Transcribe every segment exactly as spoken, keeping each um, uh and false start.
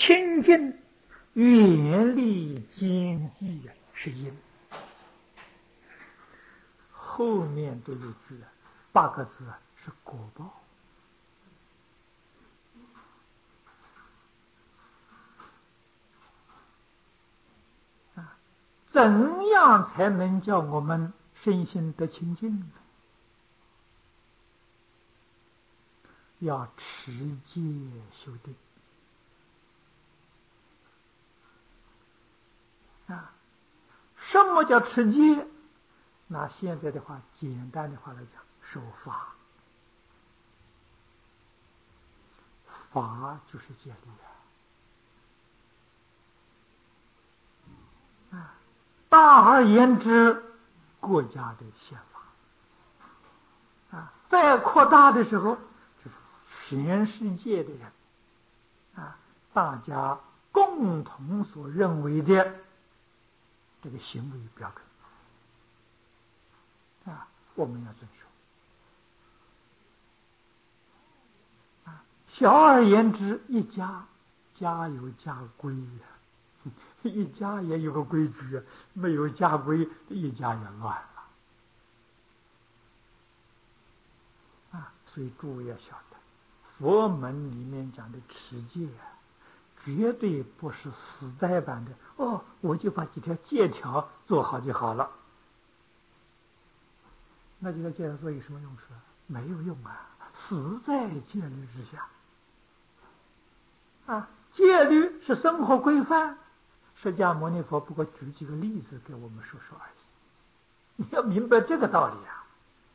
清净远离间际是因。后面这一句八个字是果报。啊，怎样才能叫我们身心得清净呢？要持戒修定。啊，什么叫持戒？拿现在的话，简单的话来讲，守法。法就是戒律啊！啊，大而言之，国家的宪法啊，再扩大的时候，就是全世界的人啊，大家共同所认为的这个行为标准啊，我们要遵守啊。小而言之，一家家有家规呀，一家也有个规矩啊，没有家规，一家也乱了啊。所以诸位要晓得，佛门里面讲的持戒啊，绝对不是死呆板的哦，我就把几条戒条做好就好了。那几条戒条做有什么用处啊？没有用啊，死在戒律之下啊。戒律是生活规范，释迦牟尼佛不过举几个例子给我们说说而已。你要明白这个道理啊！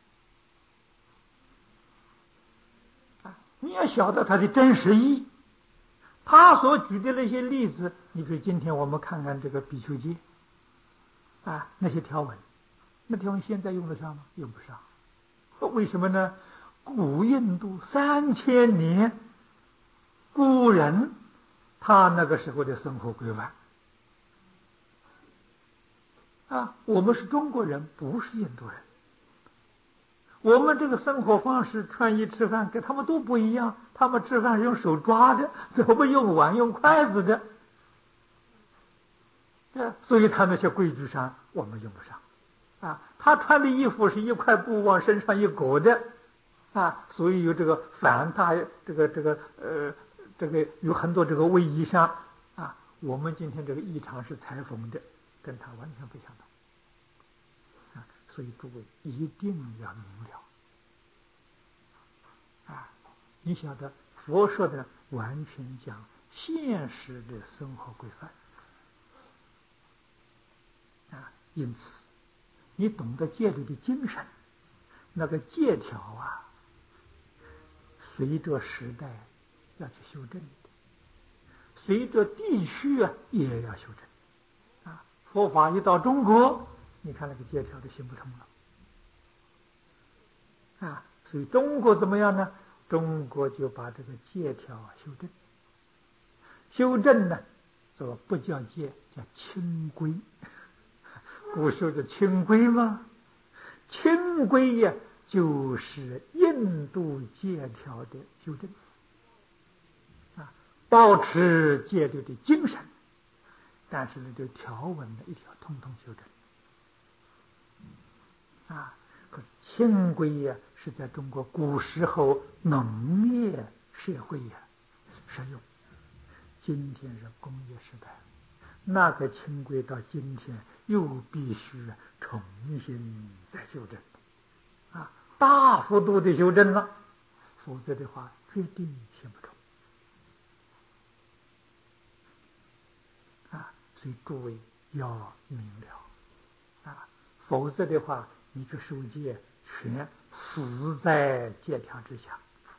啊，你要晓得它的真实意。他所举的那些例子，你比如今天我们看看这个比丘戒啊，那些条文，那条文现在用得上吗？用不上。为什么呢？古印度三千年，古人他那个时候的生活规范啊，我们是中国人，不是印度人。我们这个生活方式、穿衣吃饭跟他们都不一样，他们吃饭是用手抓的，我们用碗用筷子的，所以他那些规矩上我们用不上啊。他穿的衣服是一块布往身上一裹的啊，所以有这个反大这个这个呃这个有很多这个卫衣上啊，我们今天这个衣裳是裁缝的，跟他完全不相同。所以诸位一定要明了啊！你晓得佛说的完全讲现实的生活规范啊，因此你懂得戒律的精神，那个戒条啊，随着时代要去修正的，随着地区啊也要修正啊。佛法一到中国，你看那个戒条都行不通了。啊，所以中国怎么样呢？中国就把这个戒条修正，修正呢，说不叫戒，叫清规。古时的清规吗？清规呀，就是印度戒条的修正啊，保持戒律的精神，但是呢，这条文呢，一定要通通修正啊。可是清规呀，是在中国古时候农业社会呀实用，今天是工业时代，那个清规到今天又必须重新再修正啊，大幅度的修正了，否则的话决定行不通啊。所以诸位要明了啊，否则的话你去受戒全死在戒条之下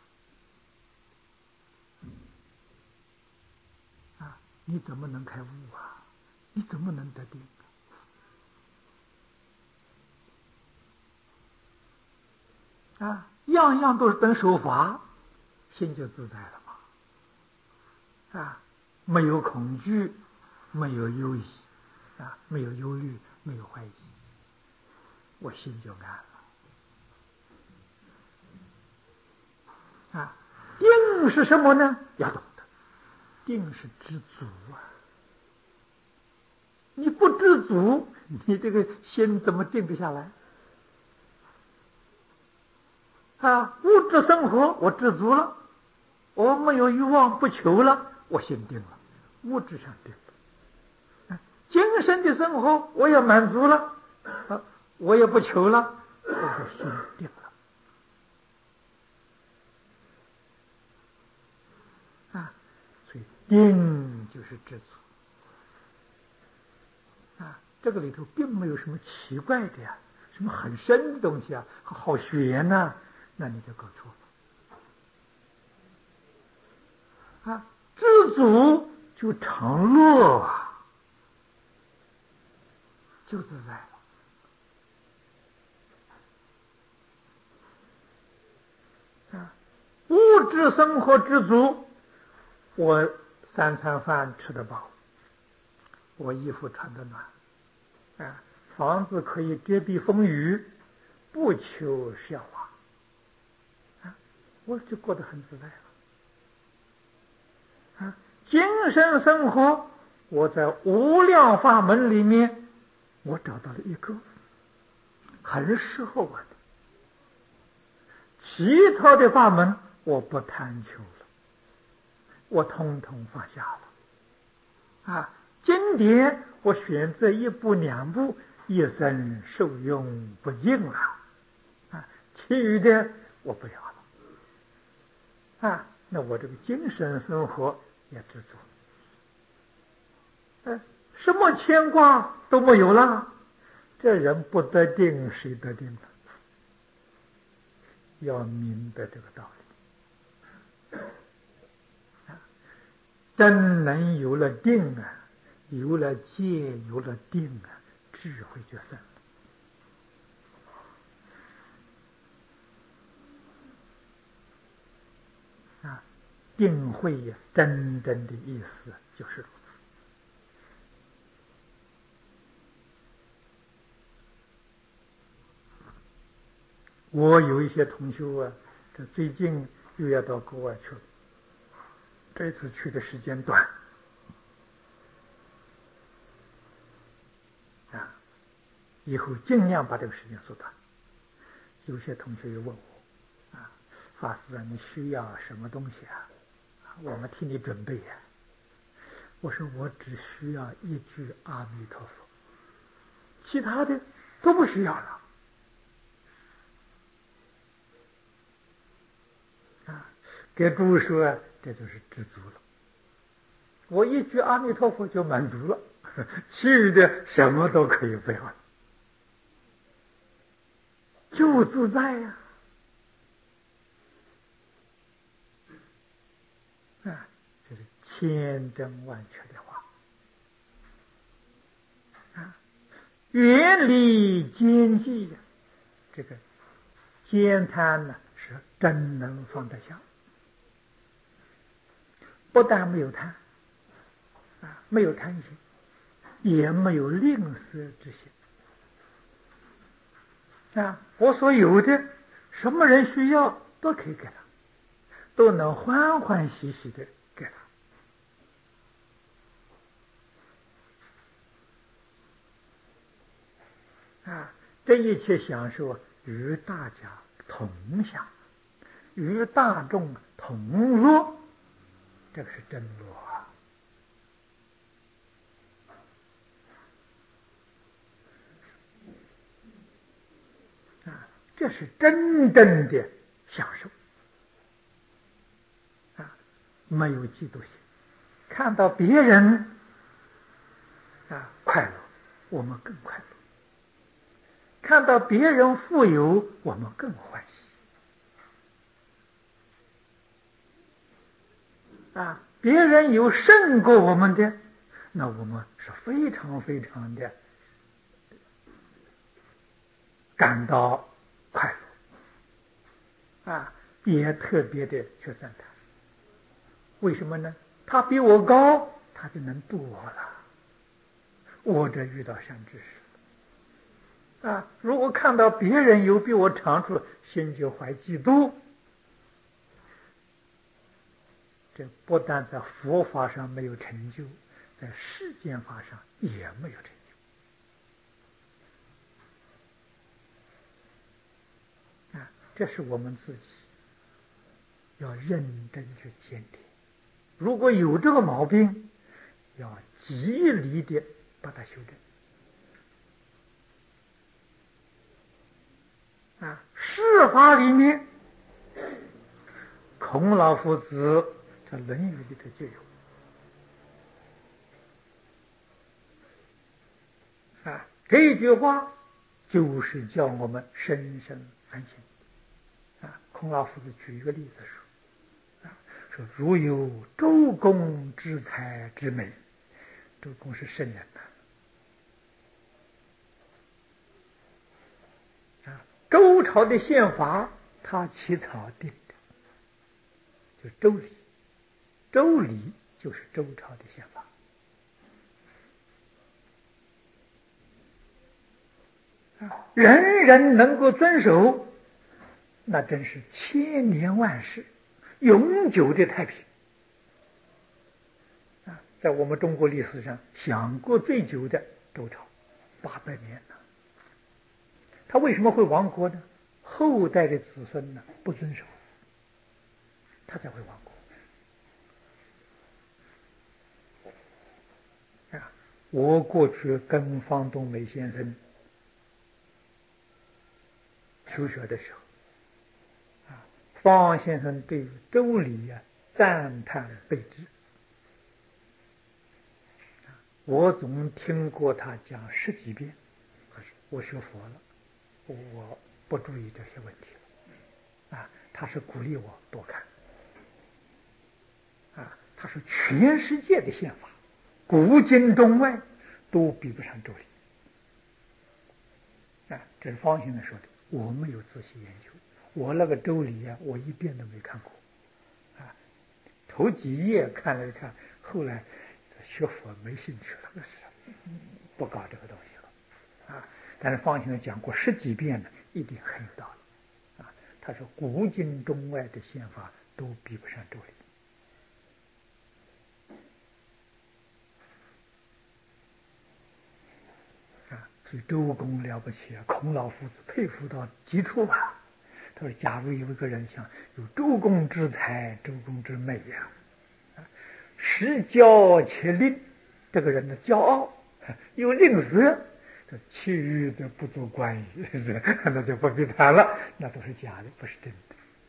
啊，你怎么能开悟啊？你怎么能得定啊？啊，样样都是等守法，心就自在了嘛。啊，没有恐惧，没有忧疑，啊，没有忧虑，没有怀疑，我心就安了。啊，定是什么呢？要懂得。 定是知足啊！你不知足，你这个心怎么定得下来？啊，物质生活我知足了，我没有欲望，不求了，我心定了，物质上定了。啊，精神的生活我也满足了，啊，我也不求了，我的心定了。啊，所以定就是知足。啊，这个里头并没有什么奇怪的呀，什么很深的东西啊，好学呢，那你就搞错了。啊，知足就常乐啊，就自在了。啊，物质生活知足，我三餐饭吃得饱，我衣服穿得暖，啊，房子可以遮蔽风雨，不求奢华，啊，我就过得很自在了。啊，精神生活，我在无量法门里面，我找到了一个很适合我的，其他的法门我不贪求了，我统统放下了。啊，经典我选择一部两部，一生受用不尽了。啊，其余的我不要了。啊，那我这个精神生活也知足。呃，什么牵挂都没有了，这人不得定，谁得定呢？要明白这个道理。啊，真能有了定啊，有了戒，有了定啊，智慧就生了。啊，定慧呀，真正的意思就是如此。我有一些同学啊，这最近又要到国外去了，这次去的时间短，啊，以后尽量把这个时间缩短。有些同学又问我，啊，法师啊，你需要什么东西啊？我们替你准备呀。我说我只需要一句阿弥陀佛，其他的都不需要了。啊，给诸位说，这就是知足了。我一句阿弥陀佛就满足了，其余的什么都可以不要了，就自在呀。啊，这是千真万确的话。啊，远离奸计呀，这个奸贪呢是真能放得下，不但没有贪，啊，没有贪心，也没有吝啬之心。啊，我所有的，什么人需要都可以给他，都能欢欢喜喜的给他。啊，这一切享受与大家同享，与大众同乐，这个是真乐啊！啊，这是真正的享受啊！没有嫉妒心，看到别人啊快乐，我们更快乐；看到别人富有，我们更欢喜。啊，别人有胜过我们的，那我们是非常非常的感到快乐，啊，也特别的去赞叹。为什么呢？他比我高，他就能度我了。我这遇到善知识，啊，如果看到别人有比我长处，心就怀嫉妒，这这不但在佛法上没有成就，在世间法上也没有成就啊！这是我们自己要认真去检点。如果有这个毛病，要极力的把它修正啊！释法里面，孔老夫子在《论语》里头就有啊，这一句话就是叫我们深深反省啊。孔老夫子举一个例子说啊，说如有周公之才之美，周公是圣人呐啊，周朝的宪法他起草定的，就周礼，周礼就是周朝的宪法。人人能够遵守，那真是千年万世永久的太平啊！在我们中国历史上享过最久的周朝，八百年了。他为什么会亡国呢？后代的子孙呢不遵守，他才会亡国啊！我过去跟方东美先生求学的时候啊，方先生对周礼啊赞叹备至，我总听过他讲十几遍。可是我学佛了，我不注意这些问题了啊！他是鼓励我多看啊！他说全世界的宪法，古今中外都比不上周礼啊！这是方先生说的，我没有仔细研究，我那个周礼啊，我一遍都没看过啊！头几页看了一看，后来学佛没兴趣了，那是不搞这个东西了啊！但是方先生讲过十几遍呢，一定很有道理啊！他说古今中外的宪法都比不上周礼啊！所以周公了不起啊，孔老夫子佩服到极处啊！他说，假如有一个人想有周公之才，周公之美呀、啊，实骄且吝，这个人的骄傲又吝啬，这其余则不足观矣，那就不必谈了，那都是假的，不是真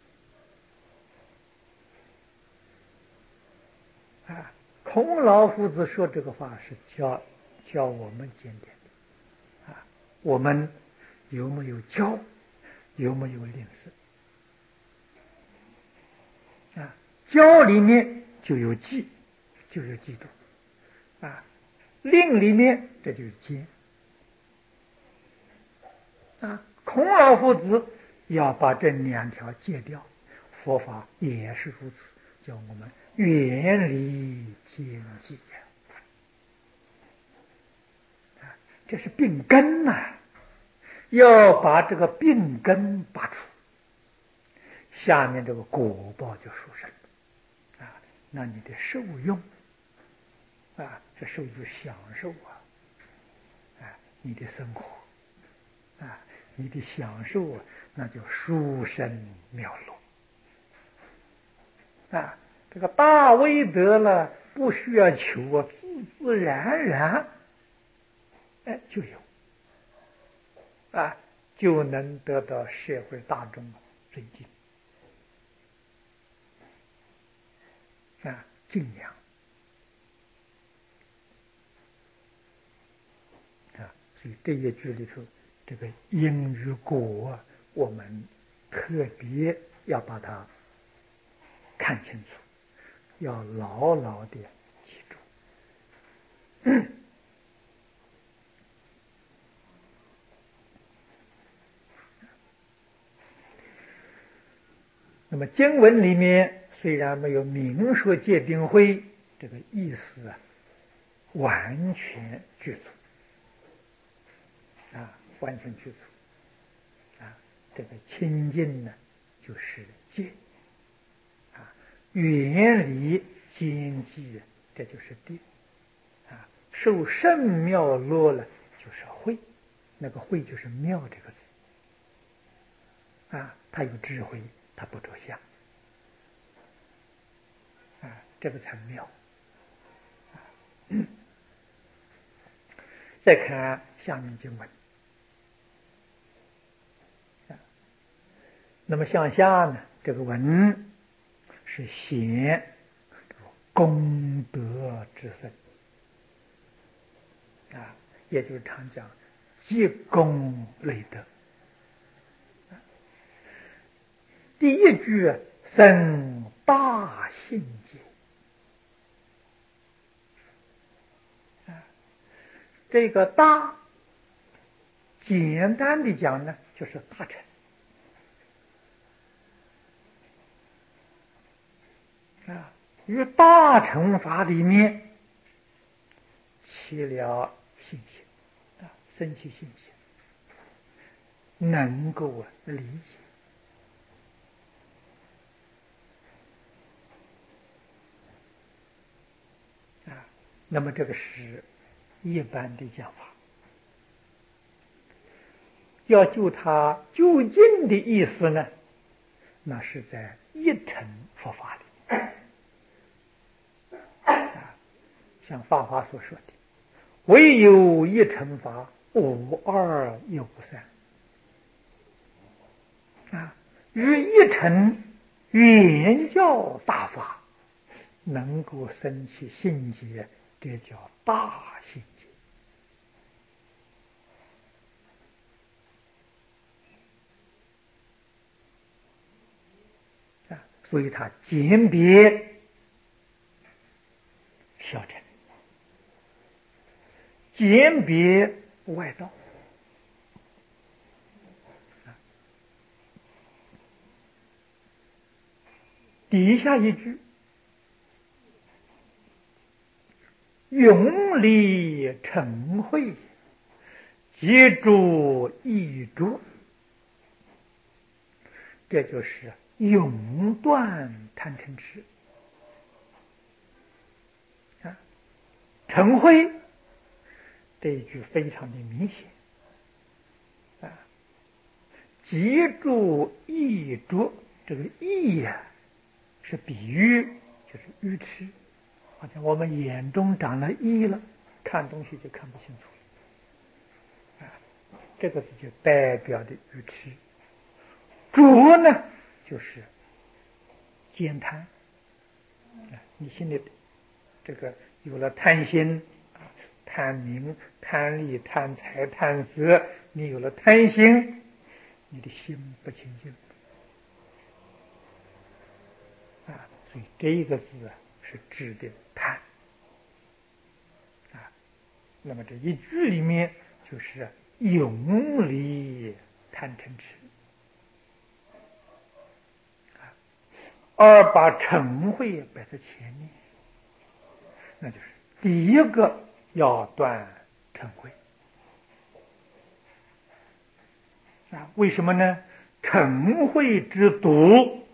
的啊！孔老夫子说这个话是教教我们检点的啊，我们有没有骄，有没有吝啬啊？骄里面就有嫉，就是嫉妒啊；吝里面这就是奸啊。孔老夫子要把这两条戒掉，佛法也是如此，叫我们远离奸计啊，这是病根呐、啊，要把这个病根拔除，下面这个果报就殊胜啊。那你的受用啊，这受就是享受啊，啊，你的生活啊，你的享受啊，那叫殊胜妙乐啊。这个大威德了，不需要求啊，自自然然，哎，就有啊，就能得到社会大众尊敬啊，敬仰啊。所以这一句里头，这个因与果啊，我们特别要把它看清楚，要牢牢的记住。那么经文里面虽然没有明说戒定慧，这个意思啊，完全具足啊，完全具足啊。这个清净呢，就是戒啊， 远离奸计，这就是定啊。受圣妙乐了，就是慧，那个慧就是妙这个字啊。他有智慧，他不着相啊，这个才妙。再看下面经文，那么向下呢，这个文是显功德之身啊，也就是常讲积功累德。第一句生大信解啊，这个大简单的讲呢，就是大乘啊，于大乘法里面起了信心啊，生起信心，能够理解啊。那么这个是一般的讲法，要就它究竟的意思呢，那是在一乘佛法里啊，像法华所说的，唯有一乘法，无二亦无三啊，于一乘原教大法能够生起信解，这叫大信解啊。所以它鉴别小乘，鉴别外道。底下一句永离尘秽，皆著意着，这就是永断贪嗔痴啊。尘秽这一句非常的明显啊，皆著意着，这个意呀、啊、是比喻，就是愚痴，好像我们眼中长了翳了，看东西就看不清楚啊，这个字就代表的愚痴。着呢，就是奸贪啊，你心里这个有了贪心啊，贪名、贪利、贪财、贪色，你有了贪心，你的心不清净啊，所以这一个字啊是指的贪啊。那么这一句里面就是永离贪嗔痴啊，而把嗔恚摆在前面，那就是第一个要断嗔恚啊。为什么呢？嗔恚之毒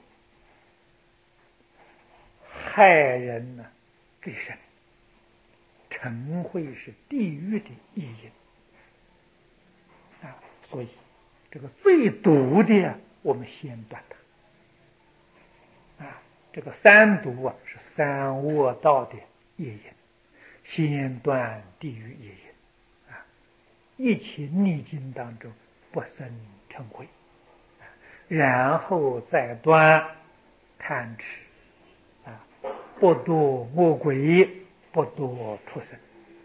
害人呢最深，嗔恚是地狱的意淫啊，所以这个最毒的我们先断它啊。这个三毒啊是三恶道的业因，先断地狱业因啊。一切逆境当中不生嗔恚，然后再断贪痴啊，不堕恶鬼，不堕畜生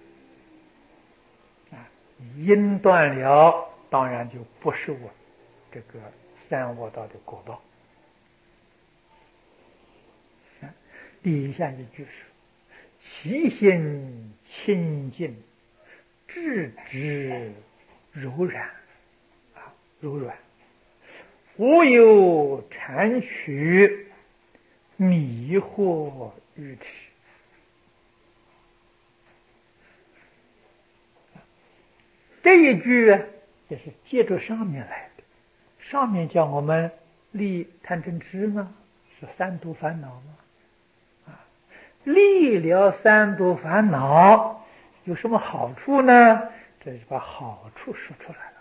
啊。因断了，当然就不受这个三恶道的果报。底下一句是其心清净，质直柔软啊，柔软，无有谄曲，迷惑愚痴。这一句也是接着上面来的，上面叫我们立贪嗔痴吗？是三毒烦恼吗？ 离了三毒烦恼，有什么好处呢？这就把好处说出来了。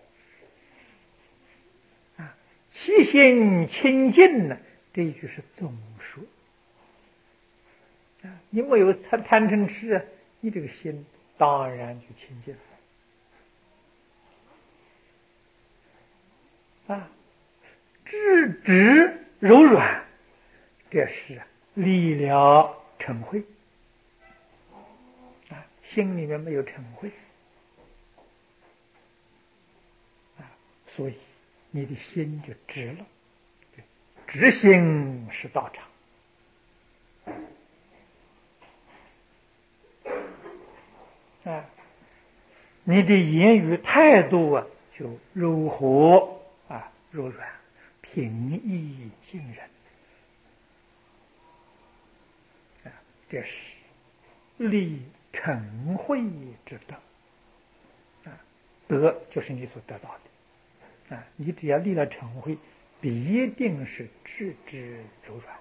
啊，其心清净呢，这一句是总说。啊，你没有贪贪嗔痴，你这个心当然就清净了。啊，知止柔软，这是离了嗔恚。啊，心里面没有嗔恚。啊，所以你的心就直了。直心是道场。啊，你的言语态度啊，就柔和啊，柔软、平易近人。啊，这是立嗔恚之德。啊，德就是你所得到的。啊，你只要立了嗔恚，必定是直直柔软。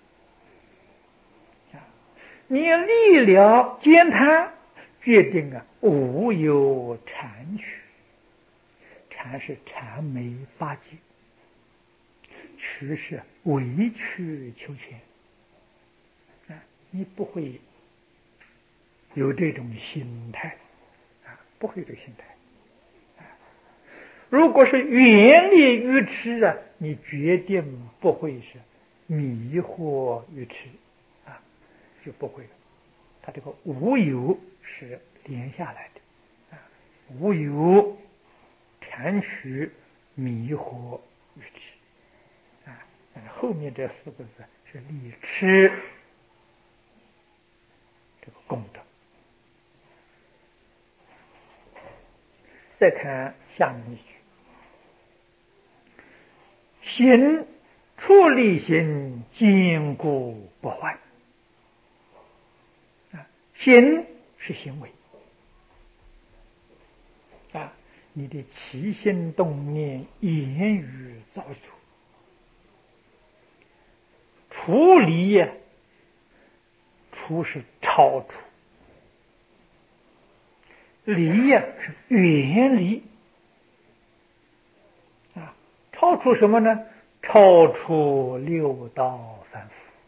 啊，你立了坚贪，决定啊无有谄曲。谄是谄媚巴结，曲是委曲求全。啊，你不会有这种心态。啊，不会有这个心态。啊，如果是远离愚痴啊，你决定不会是迷惑愚痴。啊，就不会了。他这个无有是连下来的。啊，无有谄曲迷惑愚痴。啊，但是后面这四个字是立痴这个功德。再看下面一句，心处理心坚固不坏。啊，心是行为。啊，你的起心动念、言语造作，处理呀，处是超出，离呀是远离。啊，超出什么呢？超出六道凡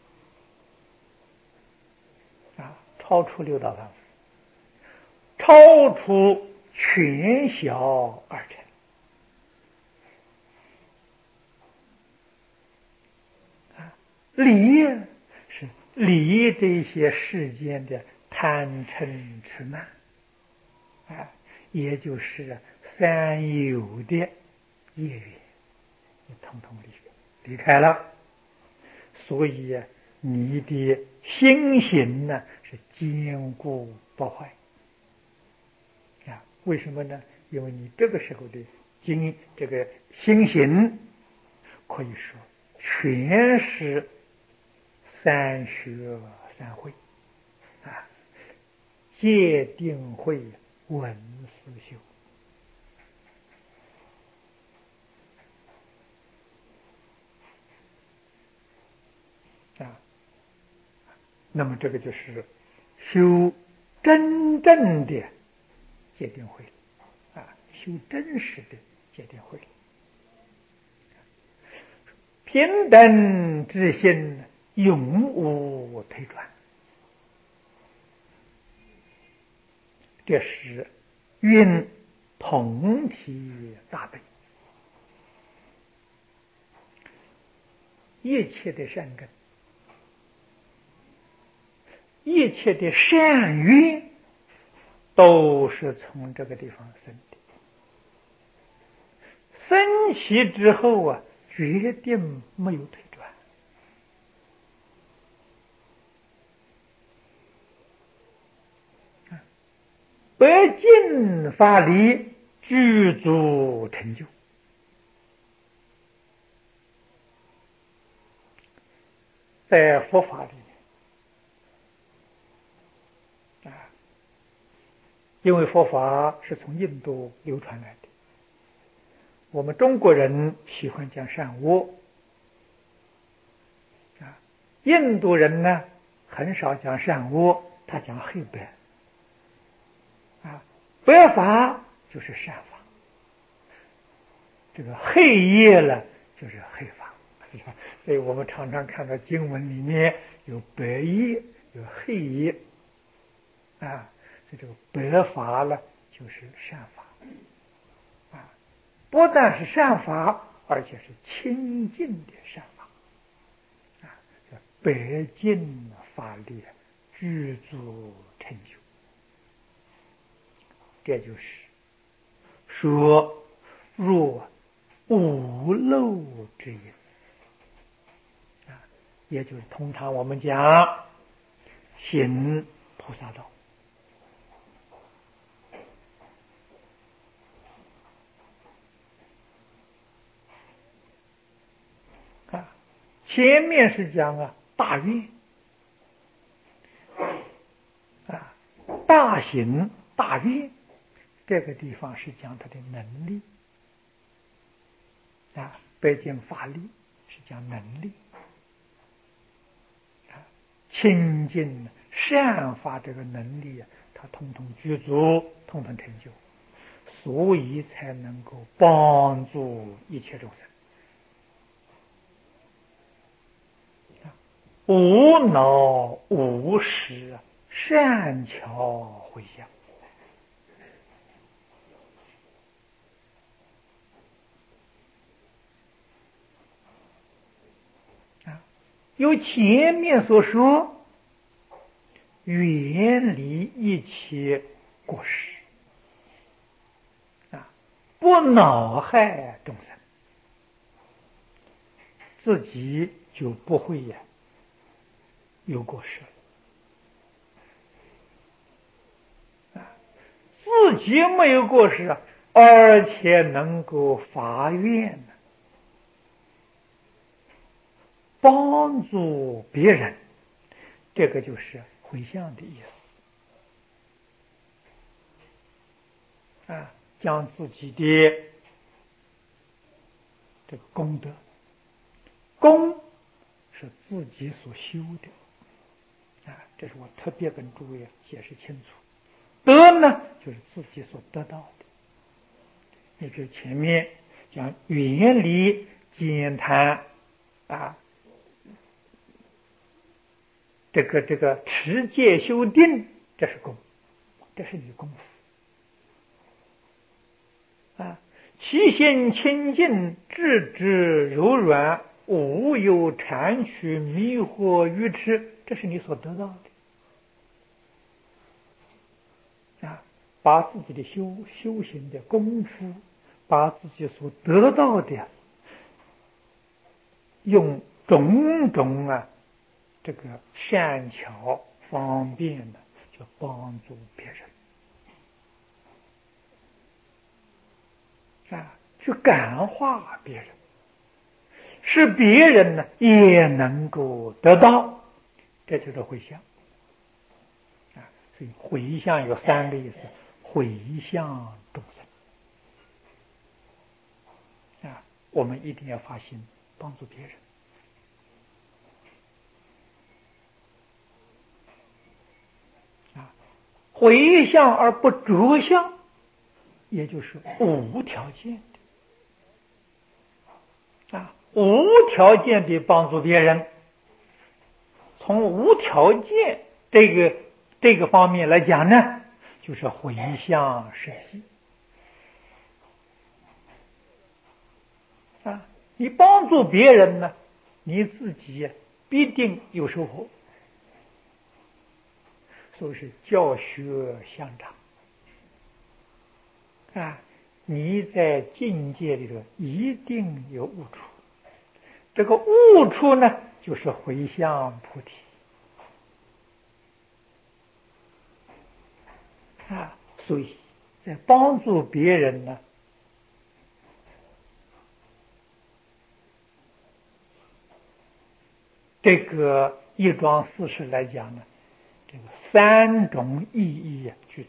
夫。啊，超出六道凡夫，超出全小二乘。啊，离是离这些世间的贪嗔痴慢。啊，也就是三有的业缘，你统统离离开了。所以你的心行呢是坚固不坏。啊，为什么呢？因为你这个时候的经这个心行，可以说全是三学三慧。啊，戒定慧闻思修。啊，那么这个就是修真正的戒定慧。啊，修真实的戒定慧。平等之心永无退转。这是运同体大悲。一切的善根，一切的善愿，都是从这个地方生的。生起之后啊，决定没有退转。白净法理，具足成就。在佛法里面啊，因为佛法是从印度流传来的，我们中国人喜欢讲善恶啊，印度人呢很少讲善恶，他讲黑白。啊，白法就是善法，这个黑业了就是黑法。所以我们常常看到经文里面有白业有黑业啊，所以这个白法呢就是善法啊，不但是善法，而且是清净的善法啊，叫白净法力具足成就。这就是说若无漏之因啊，也就是通常我们讲行菩萨道啊。前面是讲啊大愿啊，大行大愿，这个地方是讲他的能力啊，白净法力是讲能力啊，清净善法这个能力啊，他统统具足，统统成就，所以才能够帮助一切众生。无恼无识，善巧回向啊，由前面所说，远离一切过失啊，不恼害众生，自己就不会呀有过失啊，自己没有过失，而且能够发愿帮助别人，这个就是回向的意思啊，将自己的这个功德，功是自己所修的啊，这是我特别跟诸位解释清楚。德呢，就是自己所得到的。也就是前面讲远离简谈啊，这个这个持戒修定，这是功，这是你功夫啊。其心清净，智智柔软，无有谄曲迷惑愚痴，这是你所得到的啊。把自己的修修行的功夫，把自己所得到的，用种种啊这个善巧方便的，就帮助别人啊，去感化别人，使别人呢也能够得到，这就是回向啊。所以回向有三个意思：回向众生啊，我们一定要发心帮助别人啊。回向而不着相，也就是无条件的啊，无条件的帮助别人。从无条件这个这个方面来讲呢，就是回向实际啊。你帮助别人呢，你自己必定有收获，所以是教学相长啊。你在境界里头一定有悟处，这个悟处呢，就是回向菩提啊。所以在帮助别人呢，这个一桩事实来讲呢，这个三种意义具足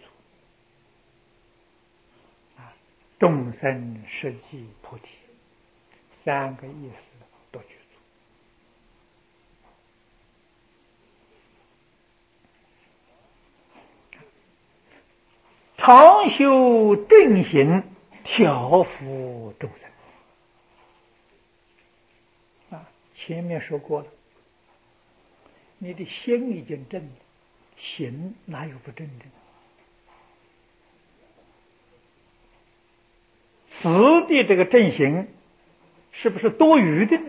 啊，众生实际菩提，三个意思都具足常修正行，调伏众生。啊，前面说过了，你的心已经正了，行哪有不正的？此的这个正行是不是多余的呢？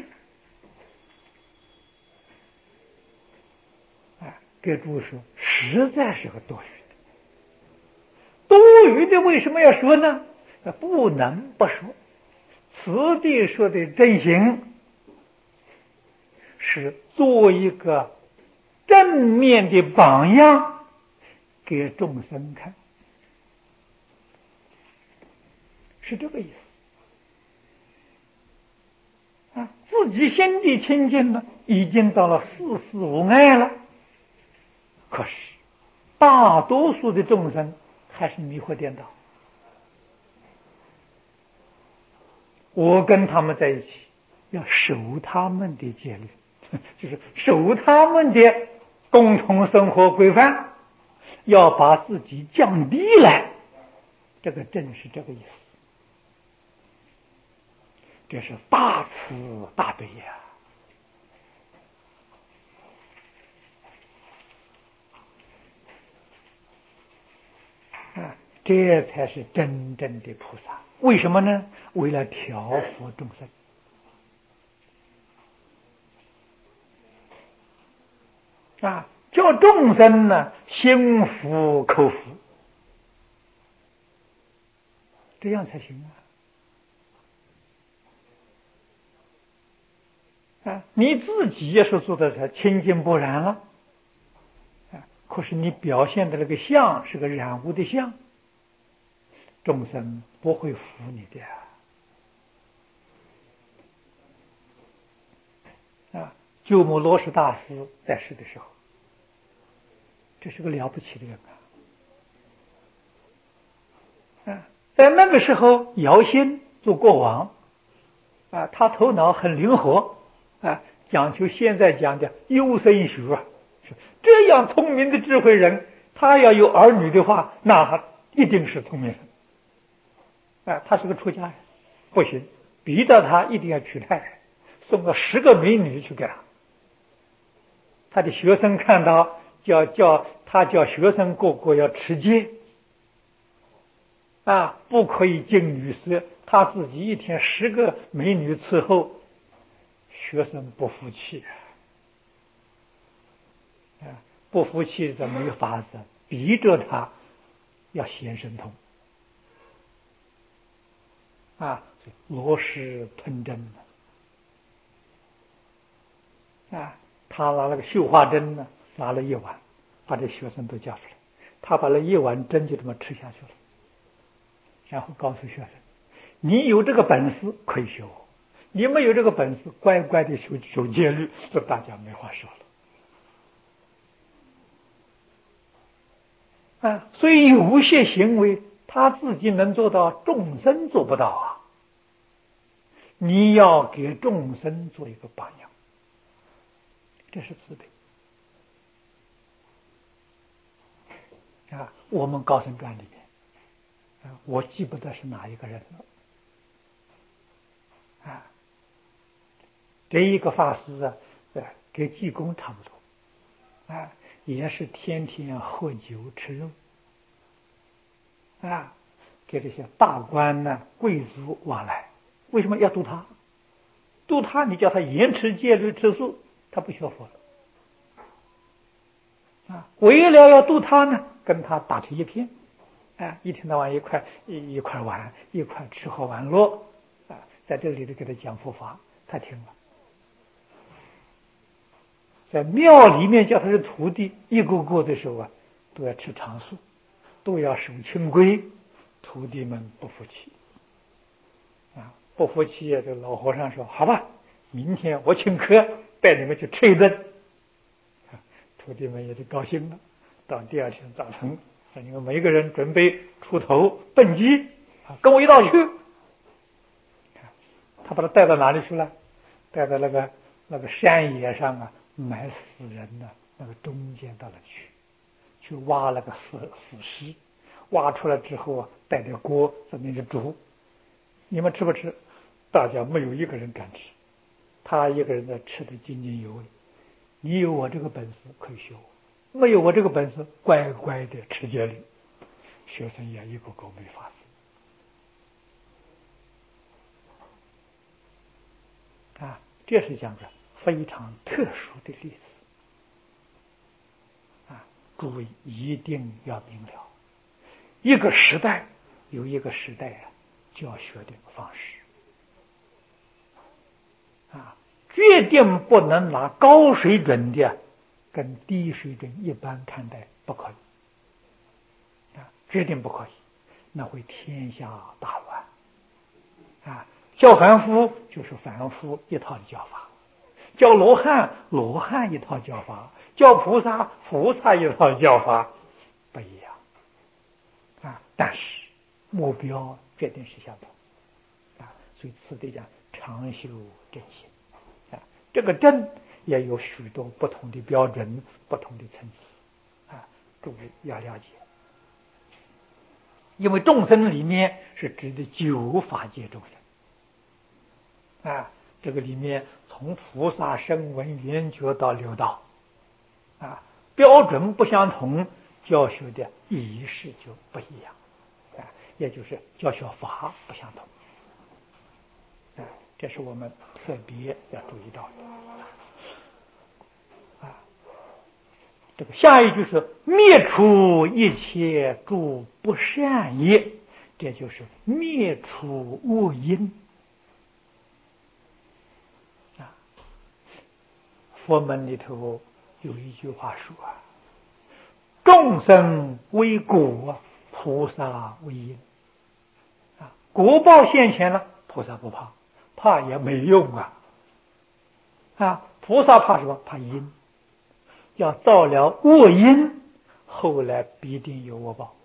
啊，给诸位说，实在是个多余的。多余的为什么要说呢？不能不说。此地说的正行，是做一个正面的榜样给众生看，是这个意思。啊，自己心地清净了，已经到了世事无碍了。可是大多数的众生还是迷惑颠倒。我跟他们在一起，要守他们的戒律，就是守他们的共同生活规范，要把自己降低来，这个正是这个意思。这是大慈大悲呀！啊，这才是真正的菩萨。为什么呢？为了调伏众生。啊，叫众生呢心服口服，这样才行啊！啊，你自己也是做的才清净不染了，啊，可是你表现的那个相是个染污的相，众生不会服你的啊！啊，鸠摩罗什大师在世的时候，这是个了不起的人啊！啊，在那个时候，姚先做国王，啊，他头脑很灵活，啊，讲究现在讲的优生学啊，这样聪明的智慧人，他要有儿女的话，那他一定是聪明人。啊，他是个出家人，不行，逼着他一定要娶太太，送了十个美女去给他。他的学生看到，叫叫他叫学生个个要持戒，啊，不可以近女色。他自己一天十个美女伺候，学生不服气啊，不服气这没有法子，逼着他要显神通。啊，罗什吞针啊，他拿了个绣花针呢，拿了一碗，把这学生都叫出来，他把那一碗针就这么吃下去了，然后告诉学生：你有这个本事可以学我，你没有这个本事，乖乖的守守戒律，这大家没话说了。啊，所以有些行为他自己能做到，众生做不到啊。你要给众生做一个榜样，这是慈悲啊！我们高僧传里面啊，我记不得是哪一个人了啊。这一个法师啊，跟济公差不多啊，也是天天喝酒吃肉啊，给这些大官呢、贵族往来。为什么要度他？度他，你叫他严持戒律吃素，他不学佛了啊。为了要度他呢，跟他打成一片，啊，一天到晚一块一一块玩，一块吃喝玩乐啊，在这里头给他讲佛法，他听了。在庙里面叫他的徒弟，一个个的时候啊，都要吃长素，都要守清规，徒弟们不服气啊。不服气啊！这老和尚说：“好吧，明天我请客，带你们去吃一顿。”徒弟们也就高兴了。到第二天早晨，让你们每个人准备锄头、笨鸡，啊，跟我一道去。他把他带到哪里去了？带到那个那个山野上啊，埋死人的那个中间到了去，去挖那个死死尸， 挖出来之后啊，带着锅在那里煮，你们吃不吃？大家没有一个人敢吃，他一个人在吃的津津有味。你有我这个本事可以学我，没有我这个本事，乖乖的吃戒律。学生也一个个没法子啊，这是讲的非常特殊的例子啊，诸位一定要明了，一个时代有一个时代啊教学的方式啊，决定不能拿高水准的跟低水准一般看待，不可以啊，决定不可以，那会天下大乱啊！教凡夫就是凡夫一套的教法，教罗汉罗汉一套教法，教菩萨菩萨一套教法，不一样啊！但是目标决定是相同啊，所以此地讲常修正心啊，这个正也有许多不同的标准，不同的层次啊，诸位要了解。因为众生里面是指的九法界众生啊，这个里面从菩萨、声闻、缘觉到六道啊，标准不相同，教学的仪式就不一样啊，也就是教学法不相同啊，这是我们特别要注意到的啊。这个下一句是灭除一切诸不善业，这就是灭除恶因啊。佛门里头有一句话说啊，众生为果，菩萨为因啊。果报现前了，菩萨不怕，怕也没用啊啊！菩萨怕什么？怕因。要造了恶因，后来必定有恶报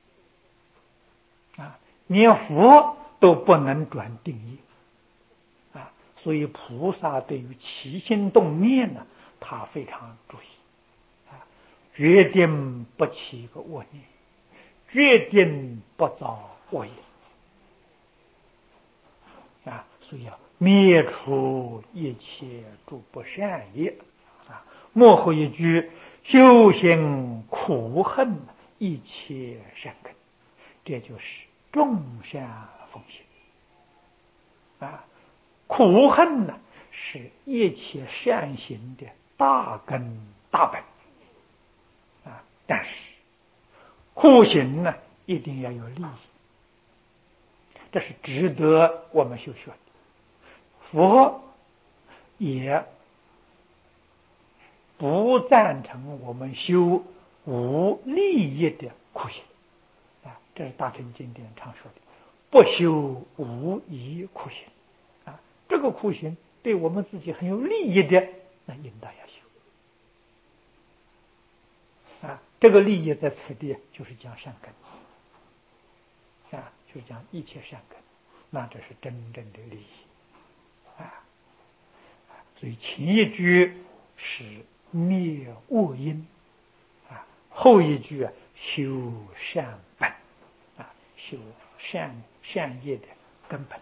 啊！连佛都不能转定义啊，所以菩萨对于起心动念呢，他非常注意啊，决定不起一个恶念，决定不造恶因啊，所以要灭除一切诸不善业啊。末后一句，修行苦恨一切善根，这就是众善奉行啊。苦恨呢，是一切善行的大根大本啊。但是苦行呢，一定要有利益，这是值得我们修学的。佛也不赞成我们修无利益的苦行啊，这是大乘经典常说的，不修无益苦行啊。这个苦行对我们自己很有利益的，那应当要修啊。这个利益在此地就是讲善根啊，就是讲一切善根，那这是真正的利益啊。所以前一句是灭恶因啊，后一句啊修善本啊，修善善业的根本。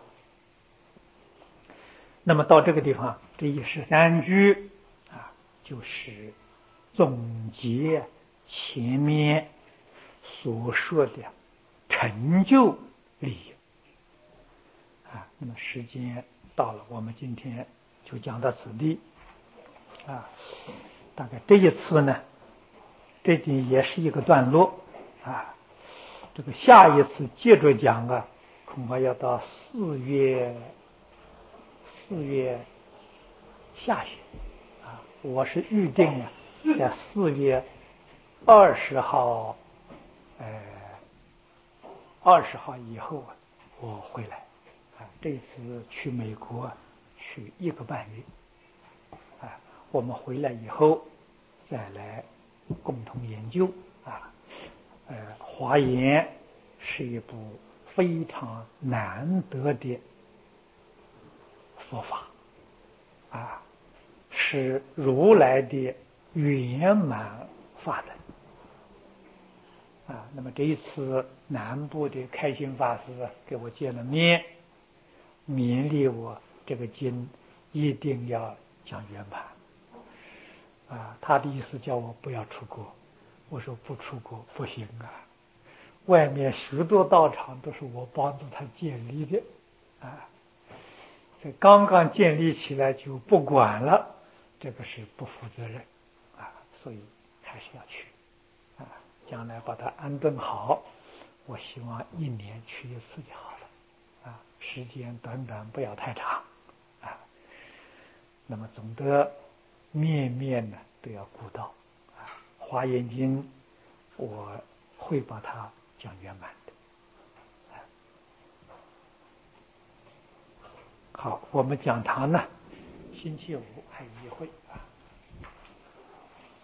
那么到这个地方，这一十三句啊，就是总结前面所说的成就利益啊。那么时间到了，我们今天就讲到此地啊。大概这一次呢，这里也是一个段落啊。这个下一次接着讲啊，恐怕要到四月四月下旬啊。我是预定啊，在四月二十号，呃，二十号以后啊，我回来啊。这次去美国去一个半月。啊，我们回来以后再来共同研究啊。呃，华严是一部非常难得的佛法啊，是如来的圆满法门啊，那么这一次南部的开心法师给我见了面，勉励我这个经一定要讲圆满。啊，他的意思叫我不要出国，我说不出国不行啊，外面十多道场都是我帮助他建立的，啊，这刚刚建立起来就不管了，这个是不负责任啊，所以还是要去啊，将来把它安顿好，我希望一年去一次就好了啊，时间短短不要太长啊，那么总的面面呢都要顾到啊，华严经我会把它讲圆满的。好，我们讲堂呢，星期五还有一会。